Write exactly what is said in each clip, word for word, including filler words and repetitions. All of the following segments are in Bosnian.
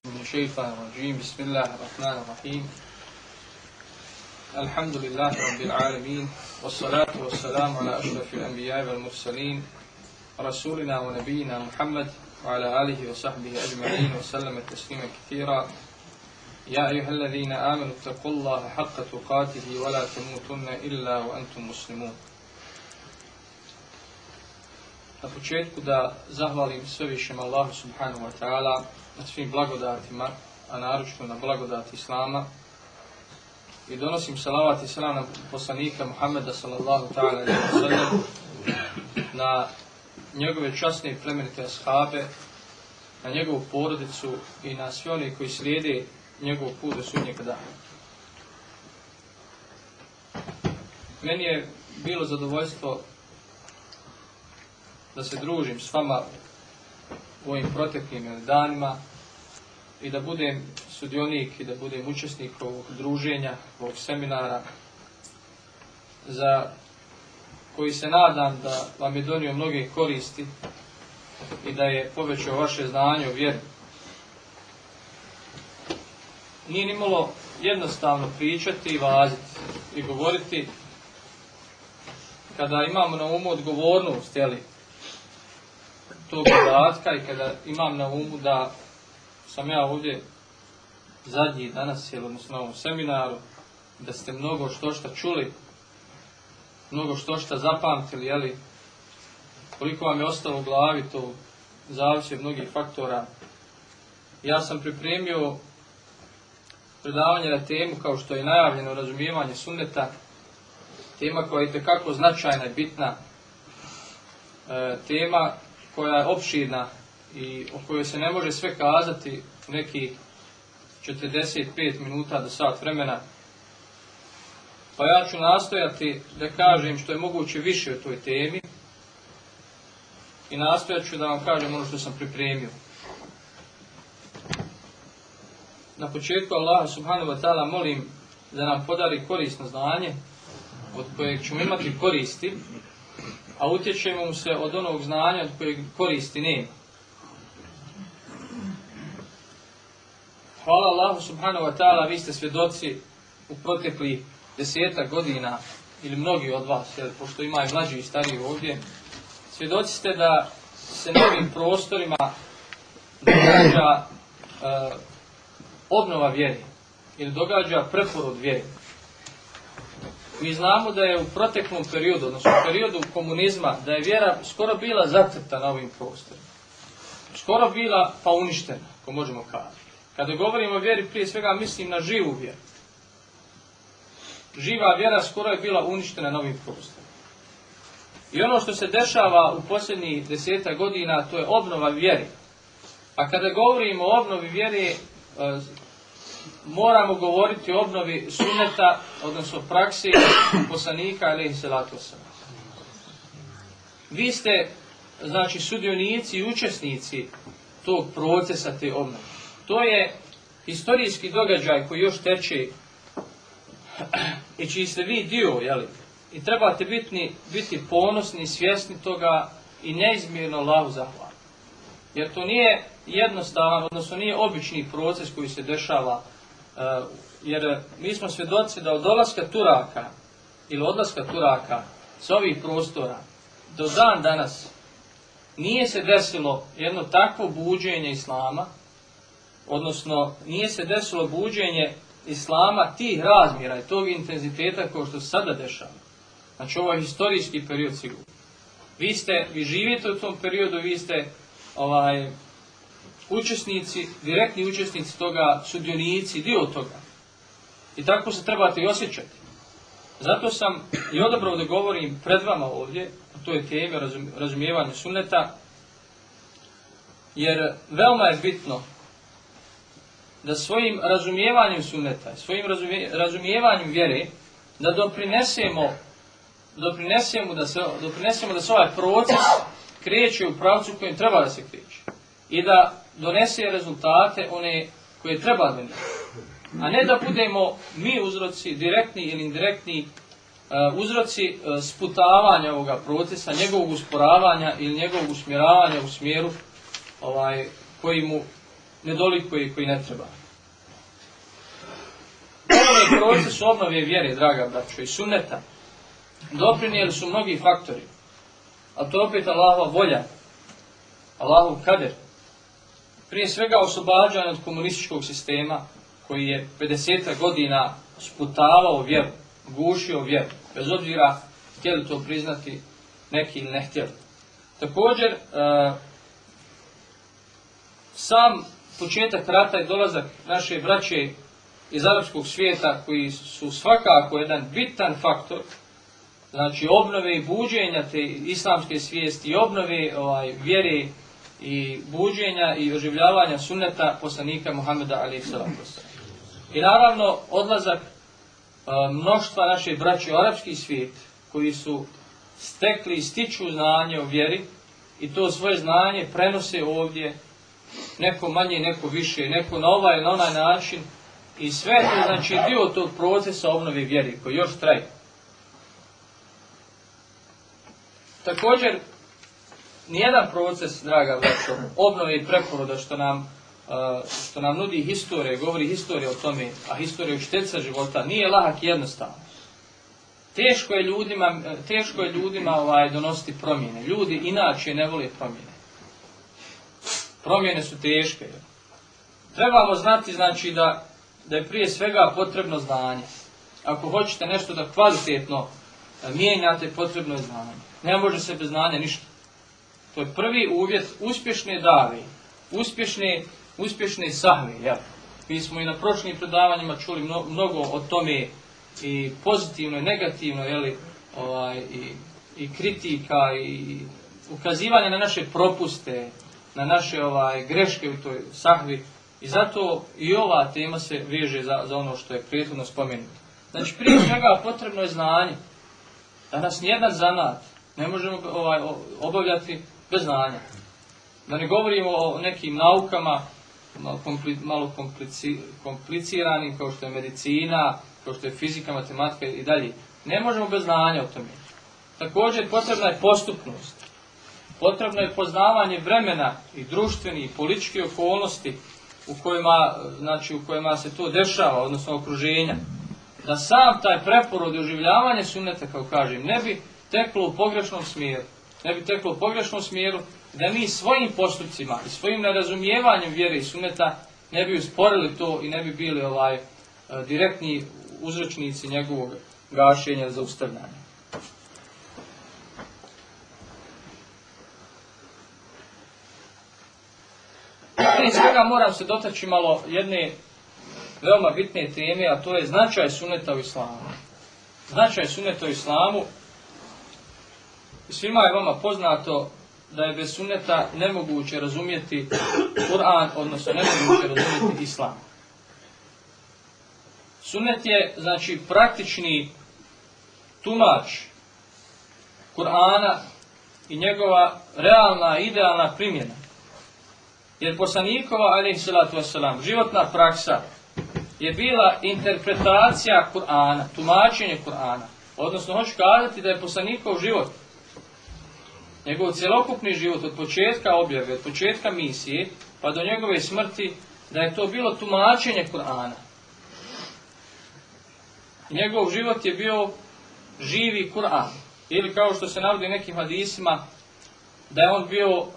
من الشيطان الرجيم بسم الله الرحمن الرحيم الحمد لله رب العالمين والصلاة والسلام على أشرف الأنبياء والمرسلين رسولنا ونبينا محمد وعلى آله وصحبه أجمعين وسلم تسليما كثيرا يا أيها الذين آمنوا اتقوا الله حق تقاته ولا تموتن إلا وأنتم مسلمون. Na početku da zahvalim svevišnjem Allahu subhanahu wa ta'ala na svim blagodatima, a naročito na blagodati Islama, i donosim salavat i salam na poslanika Muhammeda sallallahu ta'ala alejhi ve sellem, na njegove časne i plemenite ashabe, na njegovu porodicu i na sve one koji slijede njegov put do sudnjega dana. Meni je bilo zadovoljstvo da se družim s vama u ovim proteklim danima i da budem sudionik i da budem učesnik ovog druženja, ovog seminara, za koji se nadam da vam je donio mnoge koristi i da je povećao vaše znanje o vjeri. Nije nimalo jednostavno pričati i vaziti i govoriti kada imamo na umu odgovornost, jeli, tog zadatka, i kada imam na umu da sam ja ovdje zadnji danas, jel, odnosno na ovom seminaru, da ste mnogo što šta čuli, mnogo što šta zapamtili, jeli, koliko vam je ostalo u glavi, to zavisi od mnogih faktora. Ja sam pripremio predavanje na temu, kao što je najavljeno, razumijevanje sunneta, tema koja je itekako značajna i bitna, e, tema koja je opširna i o kojoj se ne može sve kazati u nekih četrdeset pet minuta do sat vremena. Pa ja ću nastojati da kažem što je moguće više o toj temi i nastojat ću da vam kažem ono što sam pripremio. Na početku Allaha subhanahu wa ta'ala molim da nam podari korisno znanje od kojeg ćemo imati koristi, a utječemo mu se od onog znanja od kojeg koristi nema. Hvala Allahu subhanahu wa ta'ala, vi ste svjedoci u proteklih desetak godina, ili mnogi od vas, jer pošto ima i mlađi i stariji ovdje, svjedoci ste da se na ovim prostorima događa uh, obnova vjeri, ili događa preporod vjeri. Mi znamo da je u proteklom periodu, odnosno u periodu komunizma, da je vjera skoro bila zatrta na ovim prostorima. Skoro bila pa uništena, ako možemo kazati. Kada govorimo o vjeri, prije svega mislim na živu vjeru. Živa vjera skoro je bila uništena na ovim prostorima. I ono što se dešava u posljednjih deseta godina, to je obnova vjeri. A kada govorimo o obnovi vjeri, moramo govoriti o obnovi sunneta, odnosno praksi poslanika alejhi selatu vesselam. Vi ste, znači, sudionici i učesnici tog procesa, te obnove. To je historijski događaj koji još teče i čiji ste vi dio, jeli? I trebate biti, biti ponosni, svjesni toga i neizmjerno Allahu zahvalni. Jer to nije jednostavan, odnosno nije obični proces koji se dešava. Uh, jer mi smo svjedoci da od dolaska Turaka ili odlaska Turaka s ovih prostora do dan danas nije se desilo jedno takvo buđenje Islama, odnosno nije se desilo buđenje Islama tih razmjera i tog intenziteta kao što se sada dešava. Znači, ovo je historijski period sigurno. Vi ste, vi živite u tom periodu, vi ste ovaj učesnici, direktni učesnici toga, sudionici, dio toga. I tako se trebate i osjećati. Zato sam i odabrao da govorim pred vama ovdje, o toj temi razumijevanja sunneta, jer veoma je bitno da svojim razumijevanjem sunneta, svojim razumijevanjem vjere, da doprinesemo, doprinesemo, da se, doprinesemo da se ovaj proces kreće u pravcu kojim treba da se kreće. I da donese rezultate one koje treba donijeti. A ne da budemo mi uzroci, direktni ili indirektni uh, uzroci uh, sputavanja ovoga procesa, njegovog usporavanja ili njegovog usmjeravanja u smjeru ovaj, koji mu nedolikuje i koji ne treba. Ovaj proces obnove vjere, draga braćo, i sunneta, doprinijeli su mnogi faktori. A to je opet Allahova volja, Allahov kader. Prije svega oslobađanje od komunističkog sistema koji je pedeset godina sputavao vjeru, gušio vjeru, bez obzira htjeli to priznati neki ili ne htjeli. Također, e, sam početak rata i dolazak naše braće iz arapskog svijeta, koji su svakako jedan bitan faktor, znači obnove i buđenja te islamske svijesti i obnove ovaj, vjere i buđenja i oživljavanja sunneta poslanika Muhameda alejhi selatu vesselam. I naravno odlazak a, mnoštva naše braće u arapski svijet koji su stekli i stiču znanje o vjeri i to svoje znanje prenose ovdje, neko manje, neko više, neko na ovaj ili na onaj način, i sve to znači dio tog procesa obnove vjeri koji još traje. Također, nijedan proces, draga braćo, obnove i preporoda što nam, uh, što nam nudi historija, govori historija o tome, a historija učiteljica života, nije lahak i jednostavno. Teško je ljudima, teško je ljudima ovaj, donositi promjene. Ljudi inače ne vole promjene. Promjene su teške. Trebamo znati znači da, da je prije svega potrebno znanje. Ako hoćete nešto da kvalitetno mijenjate, potrebno je znanje. Ne može se bez znanja ništa. To je prvi uvjet uspješne dave, uspješne, uspješne sahve. Ja. Mi smo i na prošlim predavanjima čuli mno, mnogo o tome, i pozitivno i negativno, jeli, ovaj, i, i kritika, i ukazivanje na naše propuste, na naše ovaj, greške u toj sahvi. I zato i ova tema se veže za, za ono što je prethodno spomenuto. Znači, prije svega potrebno je znanje. Danas nijedan zanat ne možemo ovaj, obavljati bez znanja. Da ne govorimo o nekim naukama malo, kompli, malo komplici, kompliciranim, kao što je medicina, kao što je fizika, matematika i dalje. Ne možemo bez znanja o tome. Također potrebna je postupnost. Potrebno je poznavanje vremena i društvenih i političkih okolnosti u kojima, znači, u kojima se to dešava, odnosno okruženja. Da sam taj preporod i oživljavanje sunneta, kao kažem, ne bi teklo u pogrešnom smjeru. Ne bi teklo u pogrešnom smjeru, da mi svojim postupcima i svojim nerazumijevanjem vjere i sunneta ne bi usporili to i ne bi bili ovaj direktni uzročnici njegovog gašenja, zaustavljanja. Prije svega moram se dotaći malo jedne veoma bitne teme, a to je značaj sunneta u islamu. Značaj sunneta u islamu. Svima je vama poznato da je bez sunneta nemoguće razumjeti Kur'an, odnosno nemoguće razumjeti islam. Sunnet je, znači, praktični tumač Kur'ana i njegova realna, idealna primjena. Jer poslanikova, alejhi selatu vesselam, životna praksa je bila interpretacija Kur'ana, tumačenje Kur'ana. Odnosno, hoću kazati da je poslanikov život, njegov cjelokupni život od početka objave, od početka misije, pa do njegove smrti, da je to bilo tumačenje Kur'ana. Njegov život je bio živi Kur'an. Ili kao što se navodi nekim hadisima, da je on bio uh,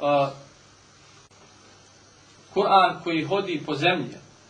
Kur'an koji hodi po zemlji.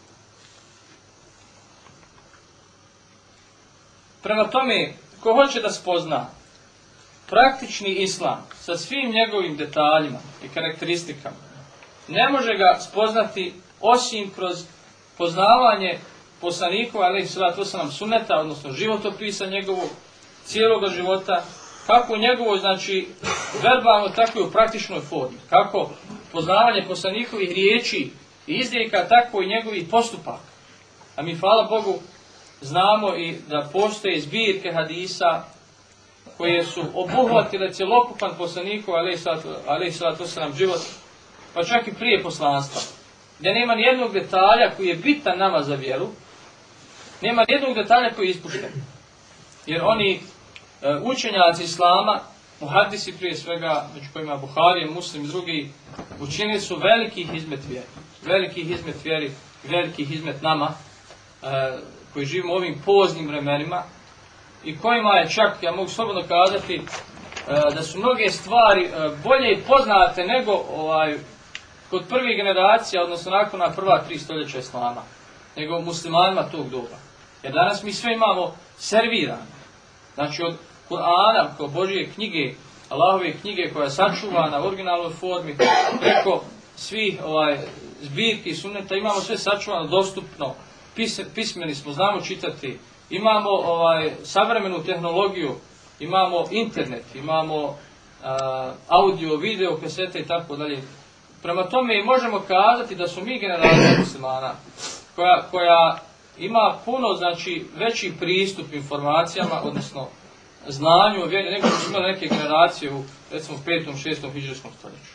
Prema tome, ko hoće da spozna praktični islam sa svim njegovim detaljima i karakteristikama, ne može ga spoznati osim kroz poznavanje poslanikova, alejhi selatu vesselam, sunneta, odnosno životopisa njegovog, cijelog života, kako u njegovoj, znači, verbalno, tako i u praktičnoj formi. Kako poznavanje poslanikovih riječi i izrijeka, tako i njegovih postupaka. A mi, hvala Bogu, znamo i da postoje zbirke hadisa koje su obuhvatile cjelokupan poslanikov, alejhi selatu vesselam, život, pa čak i prije poslanstva. Gdje nema nijednog detalja koji je bitan nama za vjeru, nema nijednog detalja koji je ispušten. Jer oni uh, učenjaci islama, muhadisi prije svega, među kojima Buharije, Muslim i drugi, učinili su velikih izmet vjere. veliki hizmet vjeri, veliki hizmet nama, e, koji živimo u ovim poznim vremenima i kojima je čak, ja mogu slobodno kazati, e, da su mnoge stvari e, bolje i poznate nego ovaj, kod prvih generacija, odnosno nakon na prva tri stoljeća islama, nego muslimanima tog doba. Jer danas mi sve imamo servirano. Znači od Kur'ana, kao Božje knjige, Allahove knjige koja je sačuvana u originalnoj formi, preko svih ovaj, zbirki sunneta, imamo sve sačuvano, dostupno, Pis, pismeni smo, znamo čitati, imamo ovaj, savremenu tehnologiju, imamo internet, imamo a, audio, video, kasete i tako dalje. Prema tome možemo kazati da su mi generacija muslimana koja, koja ima puno, znači, veći pristup informacijama, odnosno znanju o vjeri, nego su imali neke generacije u, recimo, petom, šestom hidžrijskom stoljeću.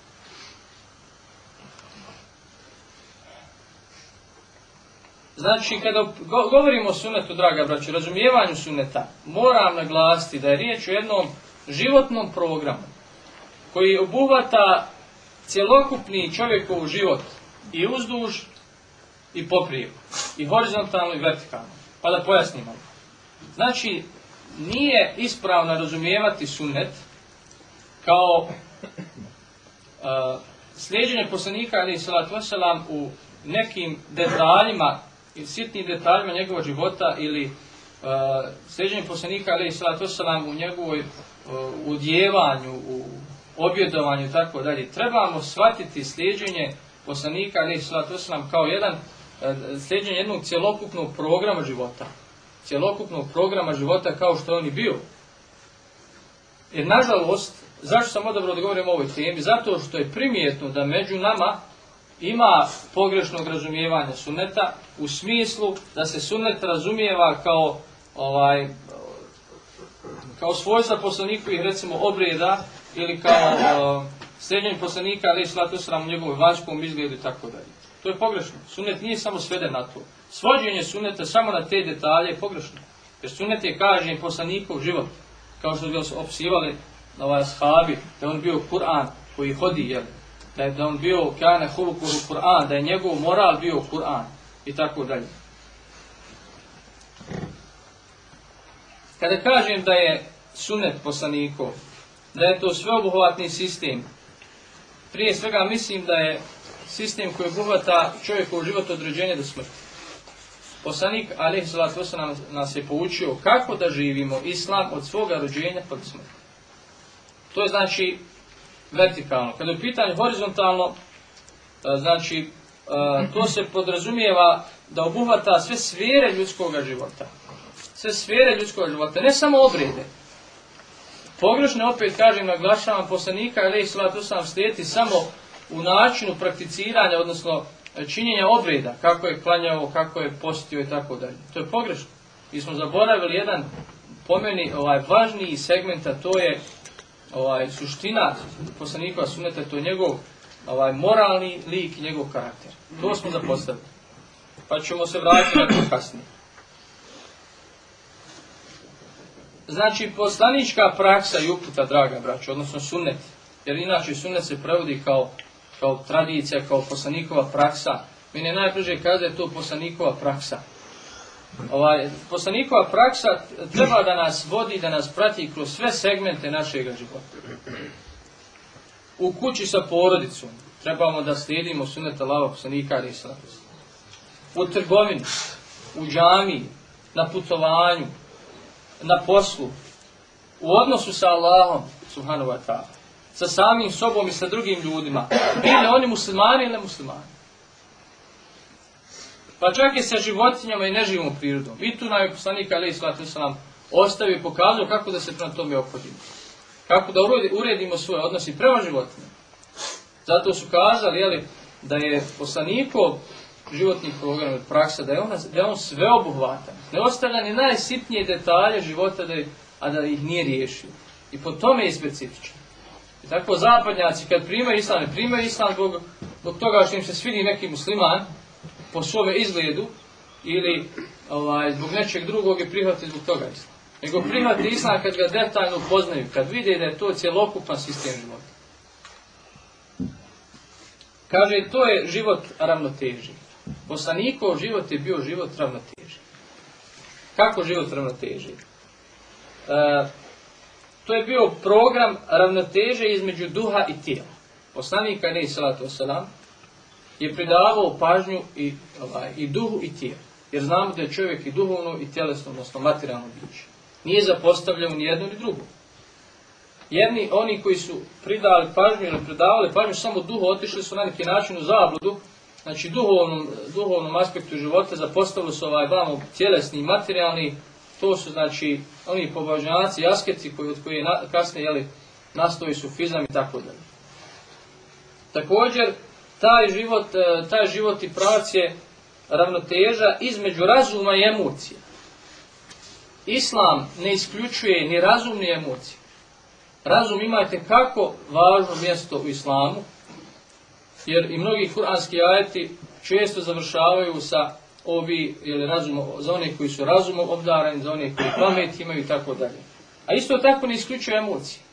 Znači, kada govorimo o sunnetu, draga braćo, razumijevanju sunneta, moram naglasiti da je riječ o jednom životnom programu koji obuhvata cjelokupni čovjekov život i uzduž i poprijeku, i horizontalno i vertikalno. Pa da pojasnimo. Znači, nije ispravno razumijevati sunnet kao uh, slijeđenje poslanika alejhi salatu vesselam u nekim detaljima i sitnim detaljima njegova života ili uh, slijeđenje poslanika alejhi salatu vesselam u njegovoj uh, udjevanju, u objedovanju i tako dalje. Trebamo shvatiti slijeđenje poslanika alejhi salatu vesselam kao jedan uh, slijeđenje jednog cjelokupnog programa života. Cjelokupnog programa života kao što on i bio. Jer nažalost, zašto sam odabrao da govorim o ovoj temi? Zato što je primijetno da među nama ima pogrešnog razumijevanja sunneta u smislu da se sunnet razumijeva kao ovaj kao svojstva poslanikovih, recimo, obreda ili kao uh, slijeđenje poslanika alejhi salatu vesselam u njegovom vanjskom izgledu i tako dalje. To je pogrešno. Sunnet nije samo sveden na to. Svođenje sunneta samo na te detalje je pogrešno. Jer sunnet je kažen poslanikov život. Kao što bi opisivali ovaj ashabi, da on bio Kur'an koji hodi, jel? Da je da on bio kane hulukuhu Kur'an, da je njegov moral bio Kur'an i tako dalje. Kada kažem da je sunnet poslanikov, da je to sveobuhvatni sistem, prije svega mislim da je sistem koji obuhvata čovjekov život od rođenja do smrti. Poslanik alejhi salatu vesselam nas je poučio kako da živimo islam od svoga rođenja pa do smrti. To je znači vertikalno. Kada je pitanje horizontalno, znači to se podrazumijeva da obuhvata sve sfere ljudskog života. Sve sfere ljudskog života, ne samo obrede. Pogrešno, opet kažem, naglašavam, poslanika alejhi salatu vesselam slijedi samo u načinu prakticiranja, odnosno činjenja obreda, kako je klanjao, kako je postio i tako dalje. To je pogrešno. Mi smo zaboravili jedan, po meni, ovaj, važniji segment, a to je ovaj, suština poslanikova sunneta, to je njegov ovaj, moralni lik i njegov karakter. To smo zapostavili. Pa ćemo se vratiti na to kasnije. Znači, poslanička praksa i uputa, draga braćo, odnosno sunnet, jer inače sunnet se prevodi kao kao tradicija, kao poslanikova praksa. Meni je najbliže kada je to poslanikova praksa. Ovaj, poslanikova praksa treba da nas vodi, da nas prati kroz sve segmente našeg života. U kući sa porodicom trebamo da slijedimo sunnet Allahova poslanika alejhi salatu vesselam. U trgovini, u džamiji, na putovanju, na poslu, u odnosu sa Allahom subhanahu wa ta'ala, sa samim sobom i sa drugim ljudima, bili oni muslimani ili ne muslimani. Pa čak i sa životinjama i neživom prirodom. I tu nam je poslanik alejhi salatu vesselam ostavio i pokazao kako da se prema tome ophodimo. Kako da uredimo svoje odnose prema životinjama. Zato su kazali, jeli, da je poslanikov životni program i praksa, da je, ona, da je on sveobuhvatan. Ne ostavlja ni najsitnije detalje života, da je, a da ih nije riješio. I po tome je specifičan. I tako zapadnjaci kad primaju islam, ne primaju islam zbog, zbog toga što im se svidi neki musliman po svome izgledu ili ovaj, zbog nečeg drugog i prihvati zbog toga islam. Nego prihvati islam kad ga detaljno poznaju, kad vide da je to cjelokupan sistem života. Kaže, to je život ravnoteži. Poslanikov život je bio život ravnoteži. Kako život ravnoteži? E, to je bio program ravnoteže između duha i tijela. Poslanik alejhi selatu vesselam je pridavao pažnju i, ovaj, i duhu i tijelu. Jer znamo da je čovjek i duhovno i tjelesno, odnosno materijalno biće. Nije zapostavljao ni jedno ni drugo. Jedni, oni koji su pridali pažnju ili pridavali pažnju samo duhu, otišli su na neki način u zabludu, znači duhovnom, duhovnom aspektu života, zapostavili su ovaj vamo tjelesni i materijalni, to su znači oni pobožnjaci, asketi koji, od koji na, kasnije jeli, nastoji sufizam i tako dalje. Također, taj život, taj život i pravac je ravnoteža između razuma i emocija. Islam ne isključuje ni razum ni emocije. Razum ima itekako važno mjesto u islamu, jer i mnogi kuranski ajeti često završavaju sa ovi, ili razum, za one koji su razumom obdarani, za one koji pamet imaju i tako dalje. A isto tako ne isključuje emocije.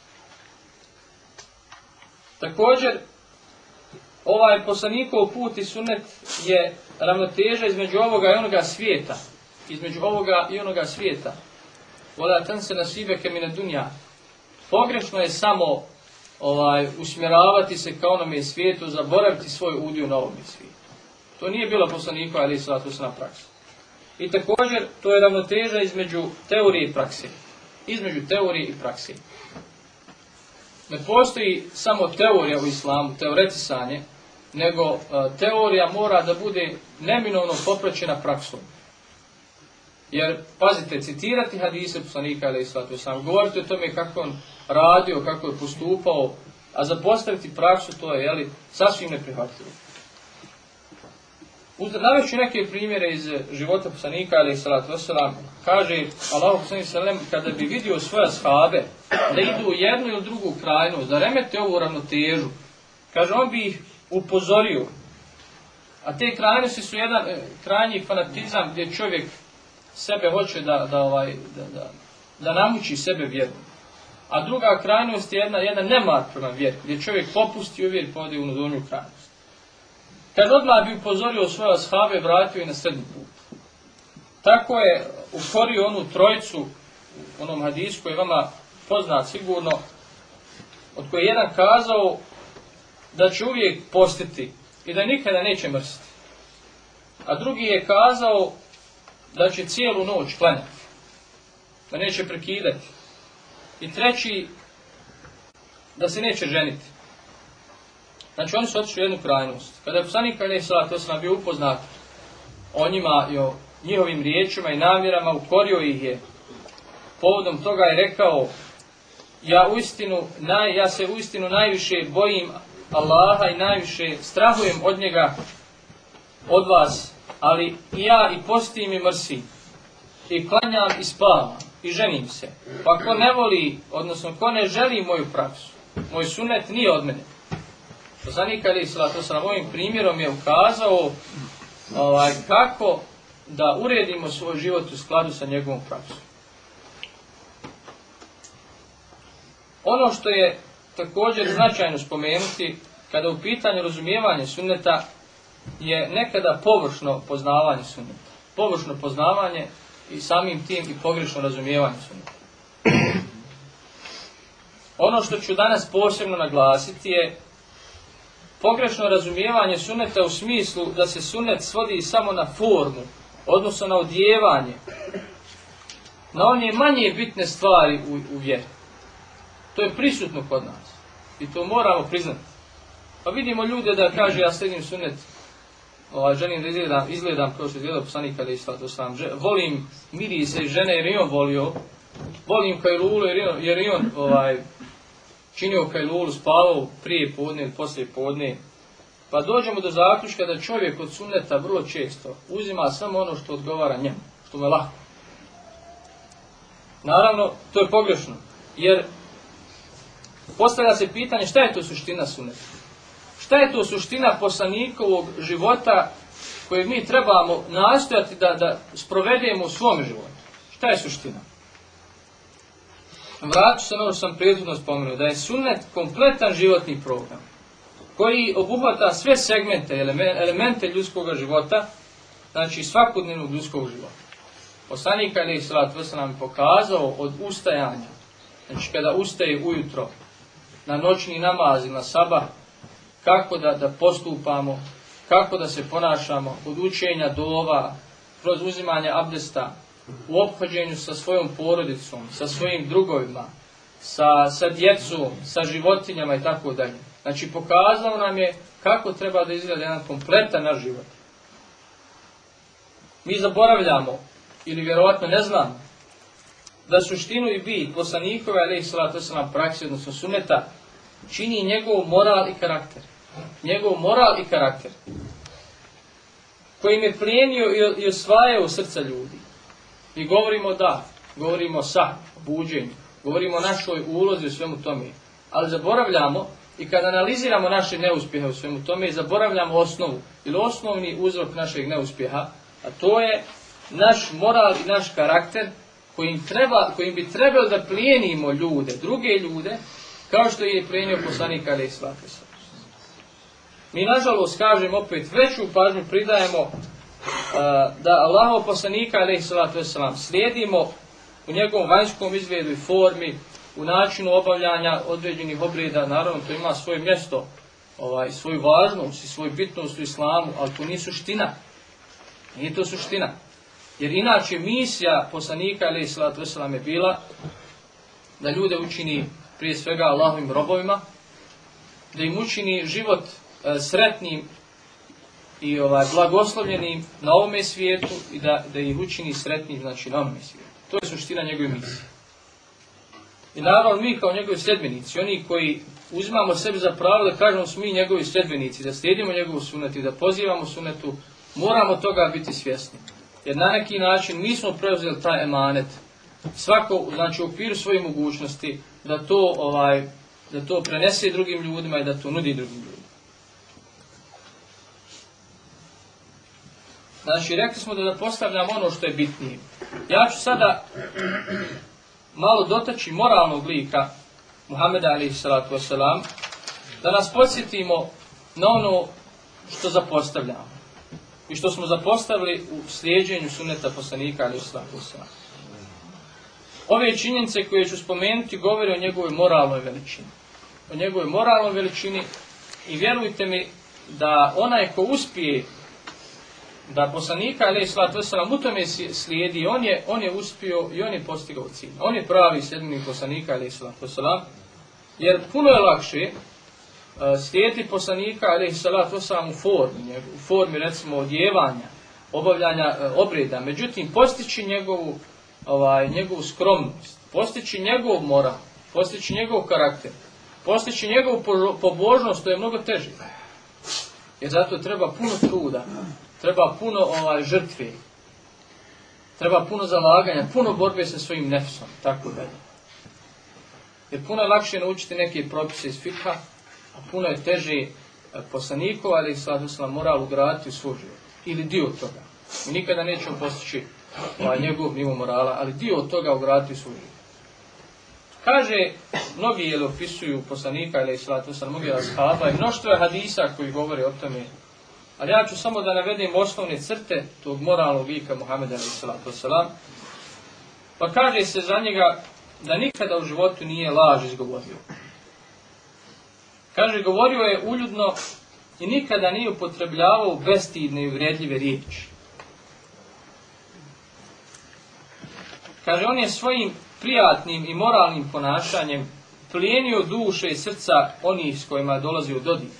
Također, ovaj poslanikov put i sunnet je ravnoteža između ovoga i onoga svijeta. Između ovoga i onoga svijeta. Vola tanse nasibeke mine dunja. Pogrešno je samo ovaj, usmjeravati se ka onome svijetu, zaboraviti svoj udio na ovome svijetu. To nije bilo poslaniku, ali i sva na praksu. I također, to je ravnoteža između teorije i prakse. Između teorije i prakse. Ne postoji samo teorija u islamu, teoretisanje, nego uh, teorija mora da bude neminovno popraćena praksom. Jer, pazite, citirati hadise poslanika, ali i sva sam, govoriti o tome kako on radio, kako je postupao, a zapostaviti praksu, to je, jeli, sasvim neprihvatljivo. Navešću neke primjere iz života poslanika, ali i salatu wasalam, kaže Allah poslanik sallam, kada bi vidio svoje ashabe da idu u jednu ili drugu krajinu, da remete ovu ravnotežu, kaže, on bi ih upozorio. A te krajnosti su jedan eh, krajnji fanatizam gdje čovjek sebe hoće da, da, ovaj, da, da, da namuči sebe vjeru. A druga krajnost je jedna, jedna nemar prema vjeru, gdje čovjek popusti u vjeru i povede u donju krajnost. Kad odmah bi upozorio svoje ashabe, vratio i na srednji put. Tako je ukorio onu trojicu u onom hadisu koji je vama poznat sigurno, od koje je jedan kazao da će uvijek postiti i da nikada neće mrsiti. A drugi je kazao da će cijelu noć klanjati, da neće prekidati. I treći, da se neće ženiti. Znači oni su otišli u jednu krajnost. Kada je poslanik alejhi selatu vesselam bio upoznat o njima i o njihovim riječima i namjerama, ukorio ih je. Povodom toga je rekao, ja, uistinu, naj, ja se uistinu najviše bojim Allaha i najviše strahujem od njega, od vas, ali i ja i postim i mrsim, i klanjam i spavam, i ženim se. Pa ko ne voli, odnosno ko ne želi moju praksu, moj sunnet nije od mene. Poslanik alejhi selatu vesselam ovim primjerom je ukazao ovaj, kako da uredimo svoj život u skladu sa njegovom praksom. Ono što je također značajno spomenuti, kada u pitanju razumijevanja sunneta, je nekada površno poznavanje sunneta. Površno poznavanje i samim tim i pogrešno razumijevanje sunneta. Ono što ću danas posebno naglasiti je pogrešno razumijevanje sunneta u smislu da se sunnet svodi samo na formu, odnosno na odjevanje, na one manje bitne stvari u, u vjeri. To je prisutno kod nas i to moramo priznati. Pa vidimo ljude da kaže, ja slijedim sunnet, ovaj, želim da izgledam, izgledam kao što je izgledao poslanik alejhi selatu vesselam, volim mirise žene jer i on volio, volim kajlulu jer i on, jer i on ovaj, činio kajlulu, spavao prije podne ili poslije podne. Pa dođemo do zaključka da čovjek od sunneta vrlo često uzima samo ono što odgovara njemu, što mu je lako. Naravno, to je pogrešno, jer postavlja se pitanje šta je to suština sunneta. Šta je to suština poslanikovog života koje mi trebamo nastojati da, da sprovedemo u svom životu. Šta je suština? Vraću se ono što sam prethodno spomenuo, da je sunnet kompletan životni program koji obuhvata sve segmente, elemente ljudskog života, znači svakodnevnog ljudskog života. Poslanik alejhi selatu vesselam pokazao od ustajanja, znači kada ustaje ujutro, na noćni namaz ili na sabah, kako da, da postupamo, kako da se ponašamo, od učenja dova, kroz uzimanje abdesta, u ophođenju sa svojom porodicom, sa svojim drugovima, sa, sa djecom, sa životinjama i tako dalje. Znači pokazao nam je kako treba da izgleda jedan kompletan naš život. Mi zaboravljamo, ili vjerovatno ne znamo, da suštinu i bit poslanikove alejhi selatu vesselam praksi, odnosno sunneta, čini njegov moral i karakter. Njegov moral i karakter. Kojim je plijenio i osvajao srca ljudi. Mi govorimo da, govorimo sa, o buđenju, govorimo o našoj ulozi u svemu tome. Ali zaboravljamo i kada analiziramo naše neuspjehe u svemu tome, zaboravljamo osnovu ili osnovni uzrok našeg neuspjeha, a to je naš moral i naš karakter kojim, treba, kojim bi trebalo da plijenimo ljude, druge ljude, kao što je plijenio poslanik alejhi selatu vesselam. Mi nažalost, kažem opet, veću pažnju pridajemo uh, da Allahov poslanika alejhi selatu vesselam slijedimo u njegovom vanjskom izgledu i formi, u načinu obavljanja određenih obreda. Naravno, to ima svoje mjesto, ovaj, svoju važnost i svoju bitnost u islamu, ali to nije suština. Nije to suština. Jer inače misija poslanika alejhi selatu vesselam je bila da ljude učini prije svega Allahovim robovima, da im učini život e, sretnim i ovaj, blagoslovljenim na ovome svijetu i da, da ih učini sretnim, znači, na ovome svijetu. To je suština njegove misije. I naravno mi kao njegovi sljedbenici, oni koji uzimamo sebi za pravo da kažemo smo mi njegovi sljedbenici, da slijedimo njegovu sunnetu i da pozivamo sunnetu, moramo toga biti svjesni. Jer na neki način mi smo preuzeli taj emanet, svako, znači u okviru svoje mogućnosti, da to, ovaj, da to prenese drugim ljudima i da to nudi drugim ljudima. Znači, rekli smo da postavljamo ono što je bitnije. Ja ću sada malo dotaći moralnog lika Muhameda alejhi selatu vesselam, da nas podsjetimo na ono što zapostavljamo i što smo zapostavili u slijeđenju sunneta poslanika alejhi selatu vesselam. Ove činjenice koje ću spomenuti govore o njegovoj moralnoj veličini. O njegovoj moralnoj veličini i vjerujte mi da onaj ko uspije da poslanika alejhi selatu vesselam u tome slijedi, on je, on je uspio i on je postigao cilj. On je pravi sljedbenik poslanika alejhi selatu vesselam, jer puno je lakše uh, slijediti poslanika alejhi selatu vesselam u formi, u formi recimo odjevanja, obavljanja uh, obreda, međutim postići njegovu, ovaj, njegovu skromnost, postići njegov moral, postići njegov karakter, postići njegovu pobožnost, to je mnogo teže. Jer zato treba puno truda, treba puno ovaj, žrtve, treba puno zalaganja, puno borbe sa svojim nefsom, tako dalje. Jer puno je lakše naučiti neke propise iz fikha, a puno je teže poslanikova, ali sad uslam moral ugraditi u svoj život. Ili dio toga. Mi nikada nećemo postići ovaj, njegov nivo morala, ali dio od toga ugraditi u svoj život. Kaže, mnogi jel opisuju poslanika, ali sad uslam mnogi ashaba i mnoštvo je hadisa koji govore o tome. Ali ja ću samo da navedem osnovne crte tog moralnog lika Muhameda alejhi selatu vesselam. Pa kaže se za njega da nikada u životu nije laž izgovorio. Kaže, govorio je uljudno i nikada nije upotrebljavao bestidne i uvredljive riječi. Kaže, on je svojim prijatnim i moralnim ponašanjem plijenio duše i srca onih s kojima je dolazio u dodir.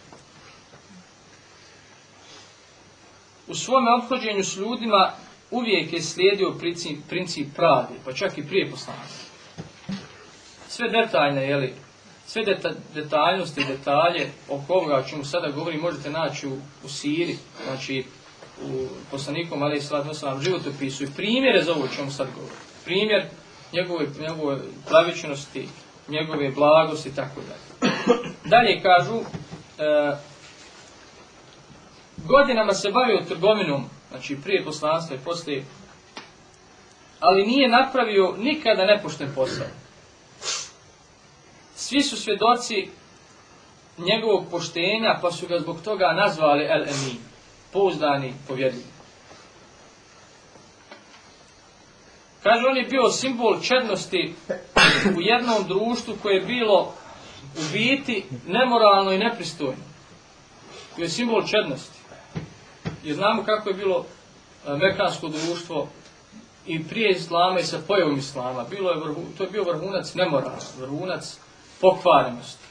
U svome ophođenju s ljudima uvijek je slijedio princip, princip pravde, pa čak i prije poslanja. Sve detaljne, jeli, sve deta, detaljnosti, detalje oko ovoga o čemu sada govorim možete naći u, u siri, znači u poslanikom alejhi selatu vesselam životopisu i primjere za ovo o čemu sad govorim. Primjer njegove, njegove pravičnosti, njegove blagosti i tako dalje. Dalje kažu, e, godinama se bavio trgovinom, znači prije poslanstva i poslije, ali nije napravio nikada nepošten posao. Svi su svjedoci njegovog poštenja, pa su ga zbog toga nazvali El Emin, pouzdani povjerljivi. Kaže, on je bio simbol čednosti u jednom društvu koje je bilo u biti nemoralno i nepristojno. To je simbol čednosti. Jer znamo kako je bilo mekansko društvo i prije islama i sa pojavom islama. Bilo je vrhu, to je bio vrhunac nemorala, vrhunac pokvarenosti.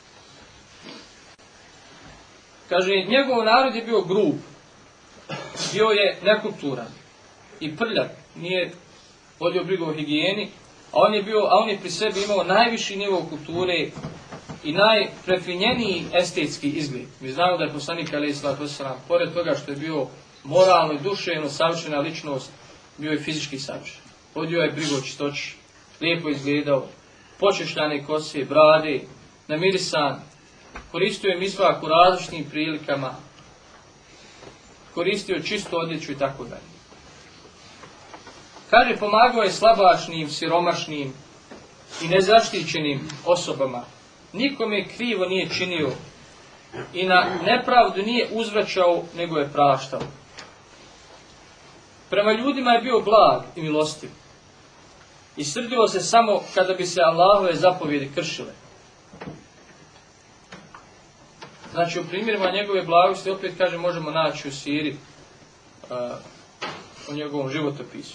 Kaže, njegov narod je bio grub, bio je nekulturan i prljav, nije vodio brigu o higijeni, a on je bio, a on je pri sebi imao najviši nivo kulture i najprefinjeniji estetski izgled. Mi znamo da je poslanik alejhi selatu vesselam, pored toga što je bio moralno i duševno savršena ličnost, bio je fizički savršen. Vodio je brigu o čistoći, lijepo izgledao, počešljane kose, brade, namirisan, koristio je mizvak u različitim prilikama, koristio čistu odjeću i tako dalje. Kaže, pomagao je slabašnim, siromašnim i nezaštićenim osobama. Nikome krivo nije činio i na nepravdu nije uzvraćao, nego je praštao. Prema ljudima je bio blag i milostiv i srdio se samo kada bi se Allahove zapovjedi kršile. Znači, u primjerima njegove blagosti, opet kaže, možemo naći u siri uh, u njegovom životopisu.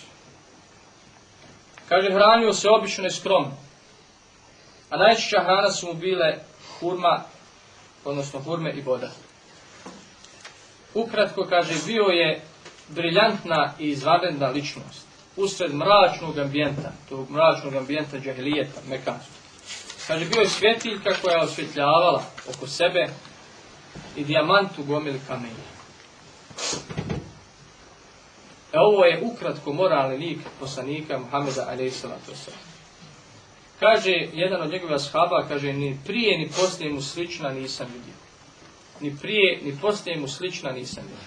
Kaže, hranio se obično i skromno, a najčešća hrana su mu bile hurma, odnosno hurme i voda. Ukratko, kaže, bio je briljantna i izvanredna ličnost usred mračnog ambijenta, tog mračnog ambijenta džahilijeta, mekanskog. Kaže, bio je svjetiljka koja je osvjetljavala oko sebe i dijamant u gomili kamenja. E ovo je ukratko moralni lik poslanika Muhameda alejhi selatu vesselam. Kaže jedan od njegovih ashaba, kaže, ni prije ni poslije mu slična nisam vidio. Ni prije ni poslije mu slična nisam vidio.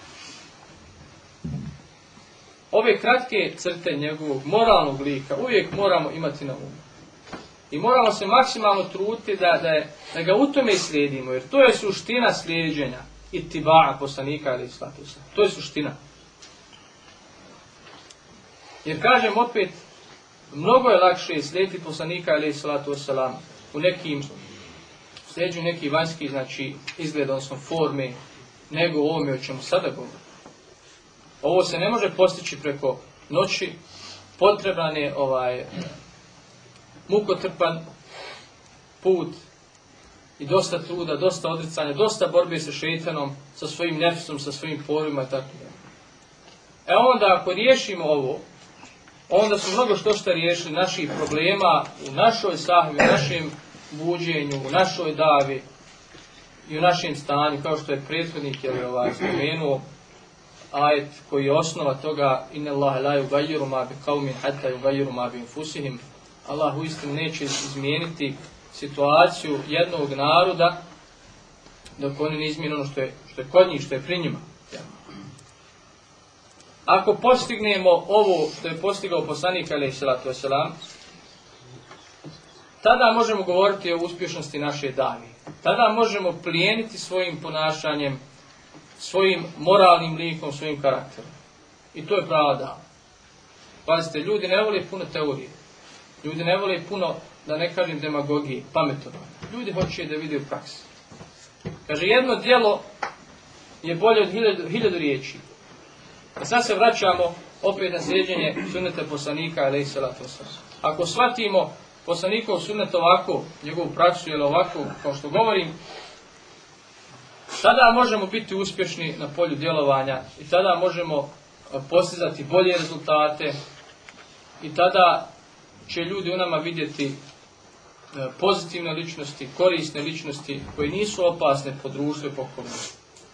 Ove kratke crte njegovog moralnog lika uvijek moramo imati na umu. I moramo se maksimalno truditi da, da, je, da ga u tome slijedimo, jer to je suština slijeđenja i tiba'a poslanika alejhi selatu vesselam. To je suština. Jer kažem opet, mnogo je lakše slijediti poslanika alejhi selatu vesselam u nekim slijeđu neki vanjski, znači izgled, odnosno forme, nego u ovome o čemu sada govorimo. Ovo se ne može postići preko noći, potreban je ovaj mukotrpan put i dosta truda, dosta odricanja, dosta borbe sa šejtanom, sa svojim nefsom, sa svojim porima i tako dalje. E onda ako riješimo ovo, onda su mnogo što što riješili naših problema u našoj sahvi, u našem buđenju, u našoj davi i u našem stanju, kao što je prethodnik je ovaj spomenuo, ajet koji je osnova toga, inna Allahe la yugayyiru ma bi qawmin hatta yugayyiru ma bi anfusihim. Allah uistinu neće izmijeniti situaciju jednog naroda dok oni ne izmijene ono što je, što je kod njih, što je pri njima. Ako postignemo ovo što je postigao poslanik alejhi selatu vesselam, tada možemo govoriti o uspješnosti naše davi. Tada možemo plijeniti svojim ponašanjem, svojim moralnim likom, svojim karakterom. I to je prava dava. Pazite, ljudi ne vole puno teorije. Ljudi ne vole puno, da ne kažem demagogije, pametovanja. Ljudi hoće da vide u praksi. Kaže, jedno djelo je bolje od hiljadu, hiljadu riječi. A sad se vraćamo opet na slijeđenje sunneta poslanika alejhi selatu vesselam. Ako shvatimo poslanikov sunnet ovako, njegovu praksu ili ovako, kao što govorim, tada možemo biti uspješni na polju djelovanja i tada možemo postizati bolje rezultate i tada će ljudi u nama vidjeti pozitivne ličnosti, korisne ličnosti koje nisu opasne po društvu i po okolini.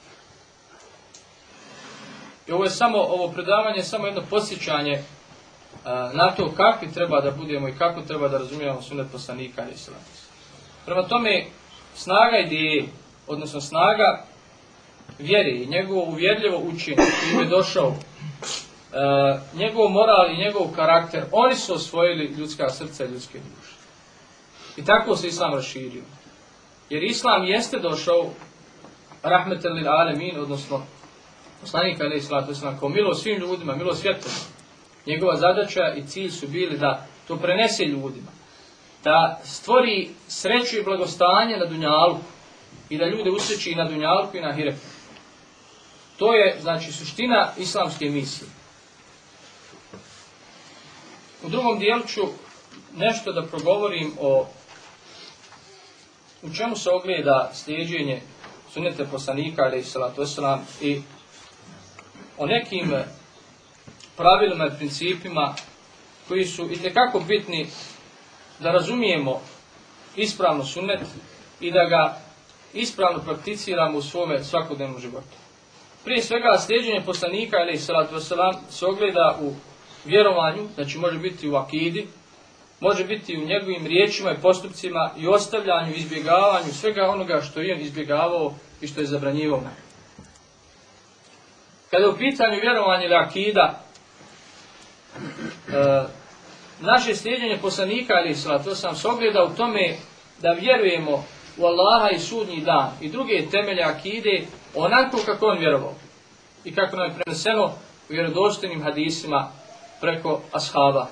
I ovo je samo, ovo predavanje je samo jedno podsjećanje na to kakvi treba da budemo i kako treba da razumijemo sunnet poslanika alejhi selatu vesselam. Prema tome, snaga ideje, odnosno snaga vjere i njegovo uvjerljivo učenje koji je došao, uh, njegov moral i njegov karakter, oni su osvojili ljudska srca i ljudske duše. I tako se islam raširio. Jer Islam jeste došao rahmetan lil alemin, odnosno poslanik alejhi selatu vesselam kao milost svim ljudima, milost svjetovima. Njegova zadaća i cilj su bili da to prenese ljudima, da stvori sreću i blagostanje na dunjalu i da ljude usreći i na dunjalu i na ahiretu. To je, znači, suština islamske misije. U drugom dijelu ću nešto da progovorim o u čemu se ogleda slijeđenje sunneta poslanika alejhi selatu vesselam i o nekim pravilima i principima koji su itekako bitni da razumijemo ispravno sunnet i da ga ispravno prakticiramo u svome svakodnevnom životu. Prije svega, slijeđenje poslanika alejhi selatu vesselam se ogleda u vjerovanju, znači može biti u akidi, može biti u njegovim riječima i postupcima i ostavljanju, izbjegavanju svega onoga što je on izbjegavao i što je zabranjivao. Kada je u pitanju vjerovanja ili akida, e, naše slijeđenje poslanika alejhi selatu vesselam se ogleda u tome da vjerujemo u Allaha i sudnji dan i druge temelje akide onako kako on vjerovao i kako nam je preneseno u vjerodostojnim hadisima preko ashaba.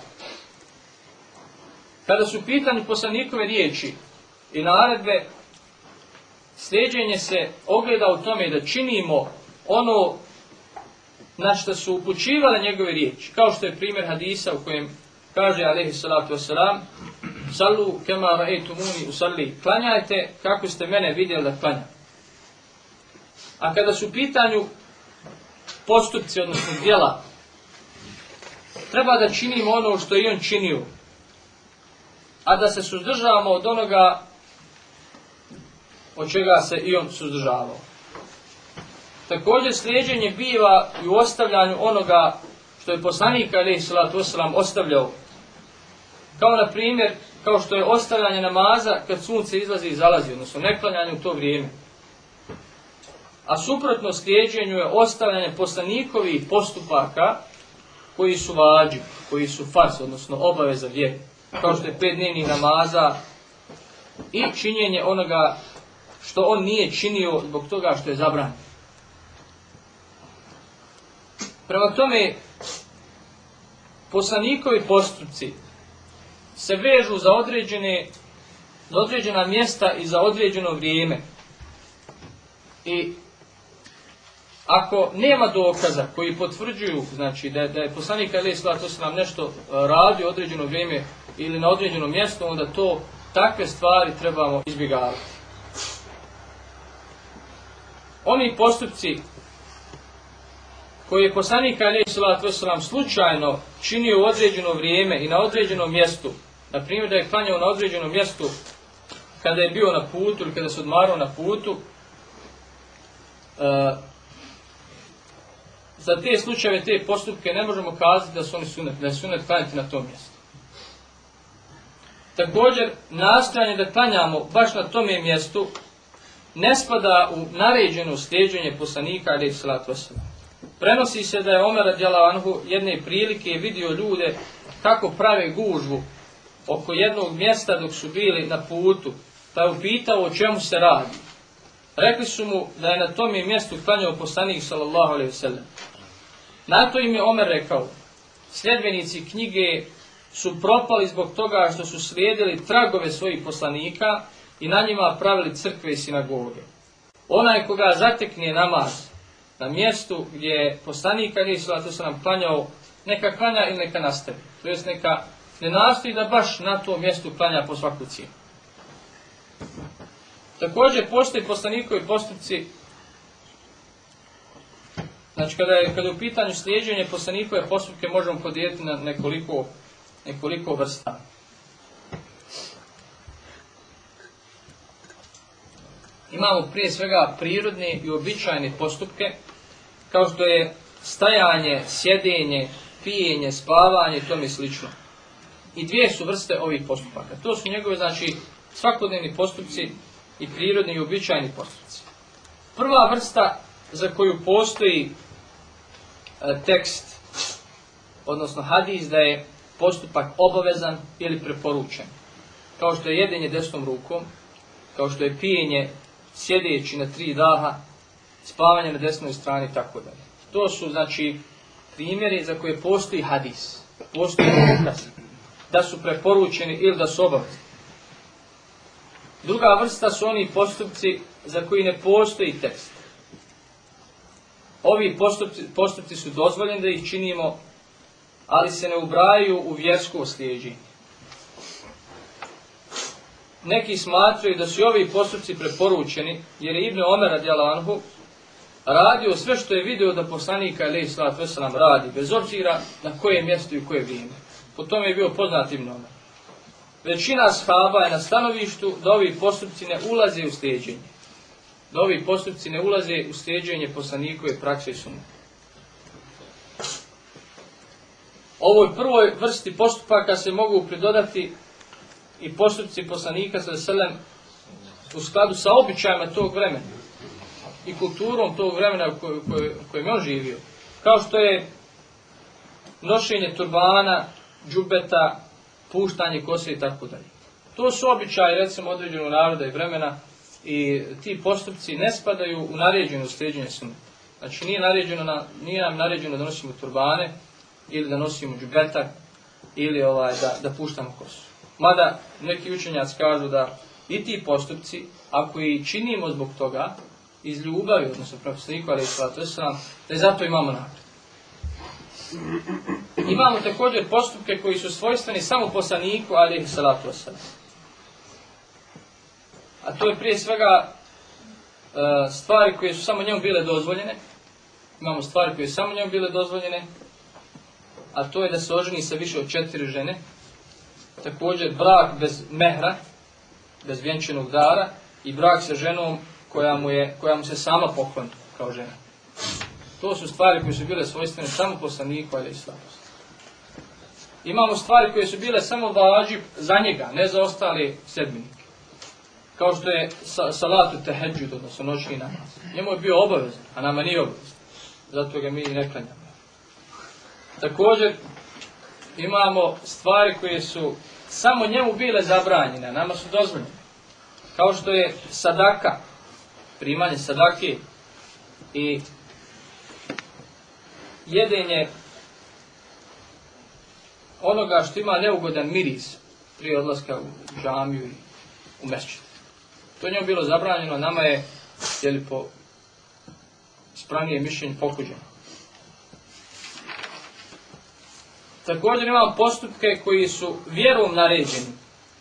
Kada su u pitanju poslanikove riječi i naredbe, slijeđenje se ogleda u tome da činimo ono na što su upućivale njegove riječi, kao što je primjer hadisa u kojem kaže alejhi salatu vesselam: "Sallu kema ra'aytumuni usalli", klanjajte kako ste mene vidjeli da klanjam. A kada su u pitanju postupci, odnosno djela, treba da činimo ono što je on činio, a da se suzdržavamo od onoga od čega se i on suzdržavao. Također slijeđenje biva i u ostavljanju onoga što je poslanik alejhi salatu vesselam ostavljao. Kao na primjer, kao što je ostavljanje namaza kad sunce izlazi i zalazi, odnosno neklanjanje u to vrijeme. A suprotno slijeđenju je ostavljanje poslanikovih postupaka koji su vađib, koji su fars, odnosno obaveza vjere. Kao što je pet dnevnih namaza i činjenje onoga što on nije činio zbog toga što je zabranjeno. Prema tome, poslanikovi postupci se vežu za određene, za određena mjesta i za određeno vrijeme. I ako nema dokaza koji potvrđuju, znači da je, da je poslanik alejhi selatu vesselam nešto radio određeno vrijeme ili na određeno mjesto, onda to takve stvari trebamo izbjegavati. Oni postupci koji je poslanik alejhi selatu vesselam slučajno činio u određeno vrijeme i na određenom mjestu, na primjer da je klanjao na određenom mjestu kada je bio na putu ili kada se odmarao na putu, uh, za te slučajeve, te postupke ne možemo kazati da su oni sunet, da je sunet klanjati na tom mjestu. Također, nastojanje da klanjamo baš na tome mjestu ne spada u naređeno slijeđenje poslanika alejhi selatu vesselam. Prenosi se da je Omer radijallahu anhu jedne prilike vidio ljude kako prave gužvu oko jednog mjesta dok su bili na putu, pa je upitao o čemu se radi. Rekli su mu da je na tom mjestu klanjao poslanik sallallahu alejhi ve sellem. Na to im je Omer rekao: sljedbenici knjige su propali zbog toga što su slijedili tragove svojih poslanika i na njima pravili crkve i sinagoge. Onaj koga zatekne namaz na mjestu gdje je poslanik alejhi selatu vesselam klanjao, neka klanja ili neka nastavi. To jest neka ne nastoji da baš na tom mjestu klanja po svaku cijenu. Također postoje poslanikovi postupci, znači kada je, kada je u pitanju slijeđenje poslanikove postupke možemo podijeliti na nekoliko, nekoliko vrsta. Imamo prije svega prirodne i običajne postupke, kao što je stajanje, sjedenje, pijenje, spavanje i tome slično. I dvije su vrste ovih postupaka. To su njegove, znači, svakodnevni postupci i prirodni i običajni postupci. Prva vrsta za koju postoji e, tekst, odnosno hadis, da je postupak obavezan ili preporučen. Kao što je jedenje desnom rukom, kao što je pijenje sjedeći na tri daha, spavanje na desnoj strani i tako dalje. To su znači primjeri za koje postoji hadis, postoji dokaz da su preporučeni ili da su obavezni. Druga vrsta su oni postupci za koji ne postoji tekst. Ovi postupci, postupci su dozvoljeni da ih činimo, ali se ne ubrajaju u vjersko slijeđenje. Neki smatraju da su ovi postupci preporučeni, jer je Ibn Omer radijallahu anhu radio sve što je vidio da poslanik alejhi selatu vesselam radi, bez obzira na koje mjesto i u koje vrijeme. Po tome je bio poznat Ibn Omer. Većina ashaba je na stanovištu da ovi postupci ne ulaze u slijeđenje. Da ovi postupci ne ulaze u slijeđenje poslanikove prakse i sunneta. Ovoj prvoj vrsti postupaka se mogu pridodati i postupci poslanika sallallahu alejhi ve sellem u skladu sa običajima tog vremena i kulturom tog vremena u koj, koj, kojem je on živio. Kao što je nošenje turbana, džubeta, puštanje kose i tako dalje. To su običaji, recimo, određenog naroda i vremena i ti postupci ne spadaju u naređeno slijeđenje sunneta. Znači nije, naređeno na, nije nam naređeno da nosimo turbane ili da nosimo džubetak ili ovaj, da, da puštamo kosu. Mada neki učenjaci kažu da i ti postupci, ako i činimo zbog toga, iz ljubavi, odnosno profesoriku, alejhi selatu vesselam, da i zato imamo nagradu. Imamo također postupke koji su svojstveni samo poslaniku, alejhi selatu vesselam. A to je prije svega uh, stvari koje su samo njemu bile dozvoljene. Imamo stvari koje su samo njemu bile dozvoljene, a to je da se oženi sa više od četiri žene. Također brak bez mehra, bez vjenčanog dara i brak sa ženom koja mu, je, koja mu se sama pokloni kao žena. To su stvari koje su bile svojstvene samo poslaniku, alejhi selatu vesselam. Imamo stvari koje su bile samo vađib za njega, ne za ostale sedminike. Kao što je salatu teheđud, odnosno noćni namaz. Njemu je bio obavezan, a nama nije obavezan. Zato ga mi i ne klanjamo. Također imamo stvari koje su samo njemu bile zabranjene, a nama su dozvoljene. Kao što je sadaka, primanje sadake i jedenje onoga što ima neugodan miris prije odlaska u džamiju i u mesdžid. To je njemu bilo zabranjeno, a nama je, jeli po ispravnije mišljenje, pokuđeno. Također imamo postupke koji su vjerom naređeni.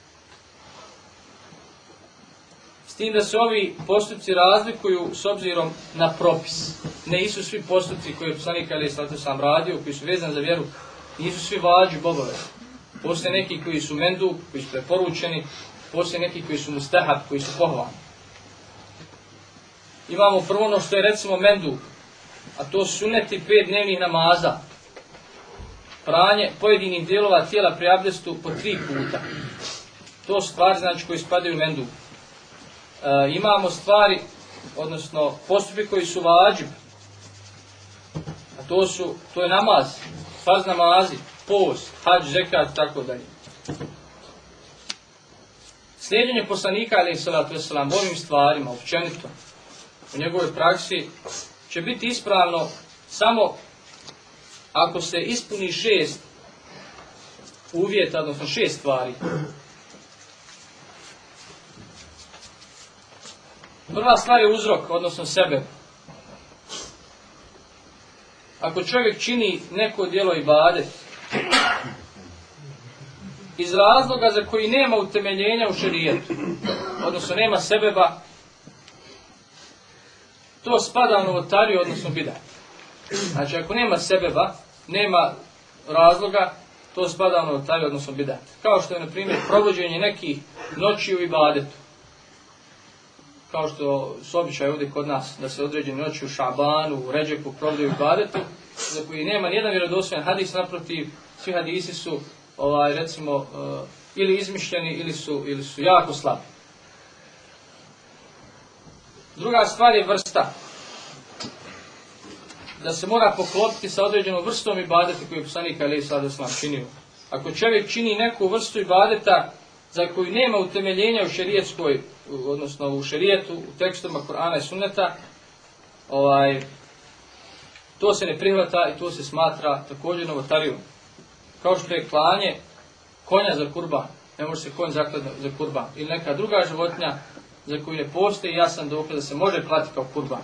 S tim da se ovi postupci razlikuju s obzirom na propis. Ne isu svi postupci koje je poslanik alejhi selatu vesselam radio, koji su vezani za vjeru, nisu svi vađib obavezni. Postoje neki koji su mendub, koji su preporučeni, postoje neki koji su mustahab, koji su pohvalni. Imamo prvo ono što je recimo mendub, a to su sunneti pet dnevnih namaza. Pranje pojedinih dijelova tijela pri abdestu po tri puta. To su stvari znači koji spadaju u mendub. E, imamo stvari, odnosno postupke koji su vađib. A to su, to je namaz, farz namazi, post, hadž, zekat, tako dalje. Slijeđenje poslanika alejhi selatu vesselam ovim stvarima, općenito, u njegovoj praksi, će biti ispravno samo ako se ispuni šest uvjeta, odnosno šest stvari. Prva stvar je uzrok, odnosno sebe. Ako čovjek čini neko djelo ibadet iz razloga za koji nema utemeljenja u šerijetu, odnosno nema sebeba, to spada u novotariju, odnosno bidat. Znači, ako nema sebeba, nema razloga, to spada u novotariju, odnosno bidat. Kao što je, na primjer, provođenje nekih noći u ibadetu. Kao što su običaj ovdje kod nas, da se određene noći u Šabanu, u Redžepu provode u ibadetu, za koji nema nijedan vjerodostojan hadis, naprotiv, svi hadisi su, ovaj, recimo, uh, ili izmišljeni, ili su, ili su jako slabi. Druga stvar je vrsta. Da se mora poklopiti sa određenom vrstom ibadeta koju je poslanik alejhi selatu vesselam činio. Ako čovjek čini neku vrstu ibadeta za koju nema utemeljenja u šerijetskoj, odnosno u šerijetu, u tekstovima Kur'ana i Sunneta, ovaj, to se ne prihvata i to se smatra također novotarijom. Kao što je klanje konja za kurban, ne može se konj zaklati za kurban, ili neka druga životinja za koju ne postoji jasan dokaz da se može klati kao kurban.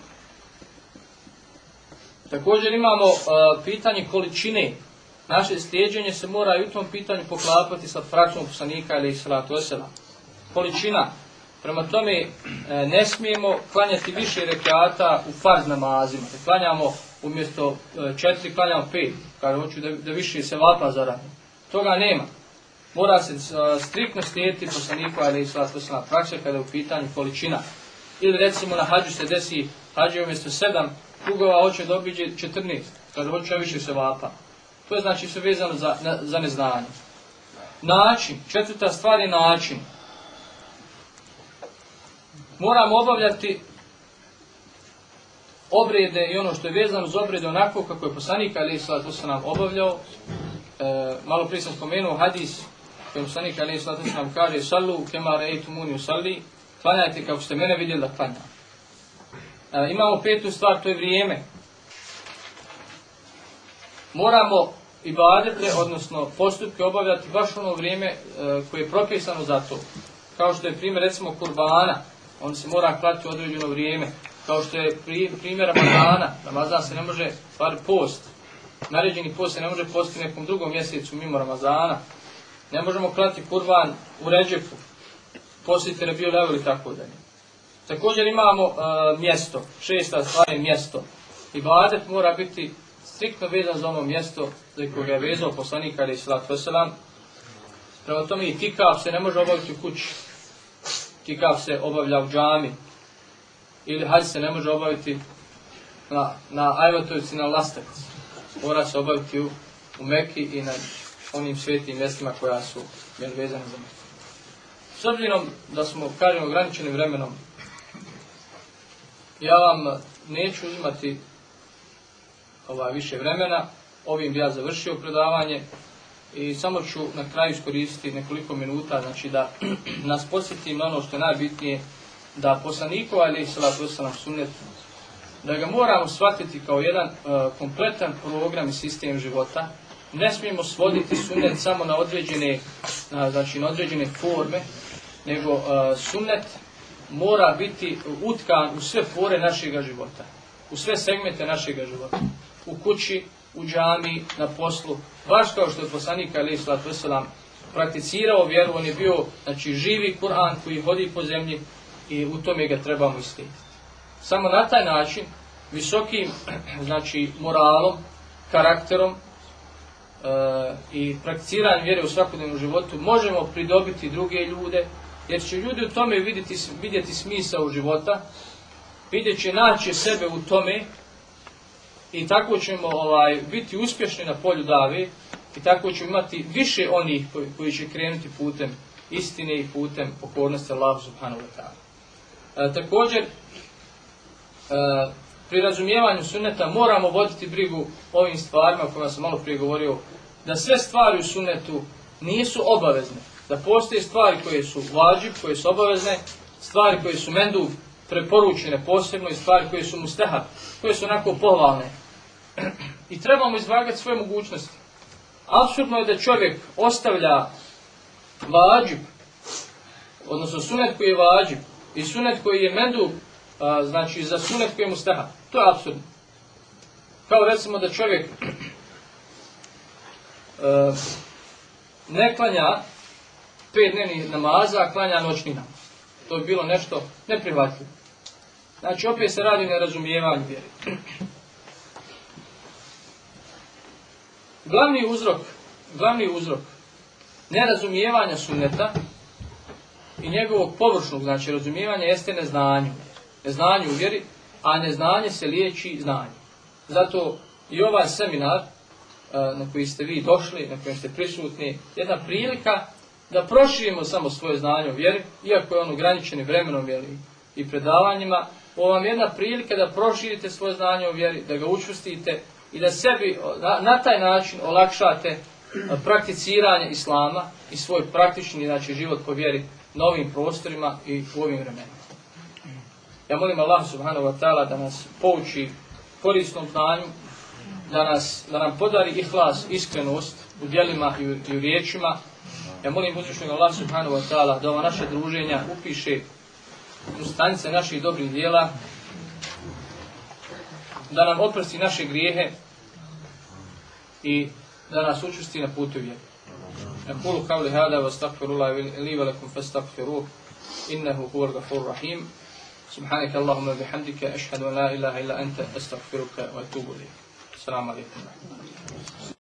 Također imamo uh, pitanje količine. Naše slijeđenje se mora i u tom pitanju poklapati sa praksom poslanika alejhi salatu vesselam. Količina. Prema tome ne smijemo klanjati više rekata u farz namazima. Da klanjamo umjesto četiri, klanjamo pet. Kada hoću da, da više se vapa zaradi. Toga nema. Mora se striktno slijediti poslaniku alejhi salatu vesselam prakse kada je u pitanju količina. Ili recimo na hađu se desi hađe umjesto sedam krugova hoće da obiđe četrnaest. Kada hoće više se vapa. To je znači sve vezano za, na, za neznanje. Način. Četvrta stvar je način. Moramo obavljati obrede i ono što je vezano za obrede onako kako je poslanik alejhi salatu vesselam obavljao. E, malo prije sam spomenuo hadis koji poslanik alejhi salatu vesselam kaže: "Sallu kema ra'aytumuni usalli", klanjajte kako ste mene vidjeli da klanjam. E, imamo petu stvar, to je vrijeme. Moramo ibadete, odnosno postupke obavljati baš ono vrijeme e, koje je propisano za to. Kao što je primjer recimo kurbana, on se mora klati u određeno vrijeme. Kao što je primjer Ramazana, Ramazan se ne može, stvar post, naređeni post se ne može postiti nekom drugom mjesecu mimo Ramazana. Ne možemo klati kurban u Redžepu, postiti Rebijul Evvel i tako dalje. Također imamo uh, mjesto, šesta stvar je mjesto. Ibadet mora biti striktno vezan za ono mjesto za koje je vezao poslanik alejhi salatu vesselam. Prema tome i tikaf se ne može obaviti u kući. Tikaf se obavlja u džami. Ili hađ se ne može obaviti na, na Ajvatovci, na Lastavici. Mora se obaviti u, u Meki i na onim svetim mjestima koja su vezane za Meku. S obzirom da smo, kažemo, ograničenim vremenom, ja vam neću uzimati ovaj, više vremena. Ovim bi ja završio predavanje i samo ću na kraju iskoristiti nekoliko minuta, znači da nas podsjetim na ono što je najbitnije, da poslanikov alejhi salatu vesselam sunnet, da ga moramo shvatiti kao jedan uh, kompletan program i sistem života. Ne smijemo svoditi sunnet samo na određene, na, znači na određene forme, nego uh, sunnet mora biti utkan u sve pore našega života, u sve segmente našega života, u kući, u džami, na poslu, baš kao što je poslanik alejhi salatu vesselam prakticirao vjeru, on je bio, znači, živi Kur'an koji hodi po zemlji i u tome ga trebamo islijediti. Samo na taj način, visokim, znači, moralom, karakterom e, i prakticiranjem vjere u svakodnevnom životu možemo pridobiti druge ljude, jer će ljudi u tome vidjeti, vidjeti smisao života, vidjet će naći sebe u tome i tako ćemo ovaj, biti uspješni na polju dave i tako ćemo imati više onih koji, koji će krenuti putem istine i putem pokornosti Allahu subhanahu wa ta'ala. E, također, e, pri razumijevanju sunneta moramo voditi brigu o ovim stvarima o kojima sam malo prije govorio, da sve stvari u sunnetu nisu obavezne, da postoje stvari koje su vađib, koje su obavezne, stvari koje su menduv, preporučene posebno i stvari koje su mustehab, koje su onako pohvalne. I trebamo izvagati svoje mogućnosti. Apsurdno je da čovjek ostavlja vađib, odnosno sunet koji je vađib i sunet koji je menduv, a, znači za sunet koji je mustehab. To je apsurdno. Kao recimo da čovjek a, ne klanja pet dnevnih namaza, a klanja noćni namaz. To je bilo nešto neprihvatljivo. Znači, opet se radi o nerazumijevanju vjere. Glavni uzrok, glavni uzrok nerazumijevanja sunneta i njegovog površnog, znači razumijevanja, jeste neznanje. Neznanje u vjeri, a neznanje se liječi znanje. Zato i ovaj seminar na koji ste vi došli, na kojem ste prisutni, jedna prilika da proširimo samo svoje znanje o vjeri, iako je on ograničen vremenom vjeri i predavanjima. Ovo vam je jedna prilika da proširite svoje znanje o vjeri, da ga učvrstite i da sebi na, na taj način olakšate prakticiranje Islama i svoj praktični, znači, život po vjeri na ovim prostorima i u ovim vremenima. Ja molim Allah subhanahu wa ta'ala da nas pouči korisnom znanju, da, nas, da nam podari ihlas, iskrenost u djelima i u, i u riječima. Ja molim uzvišenog Allah subhanahu wa ta'ala da ova naša druženja upiše u stanice naših dobrih djela, da nam oprosti naše grijehe i da nas učvrsti na putu vjere. Aqulu qawli hada wa astaghfirullaha li wa lakum fastaghfiruhu innahu huwal ghafurur rahim. Subhanaka Allahumma bihamdika ashhadu an la ilaha illa anta astaghfiruka wa atubu ilayk. Assalamu alaykum.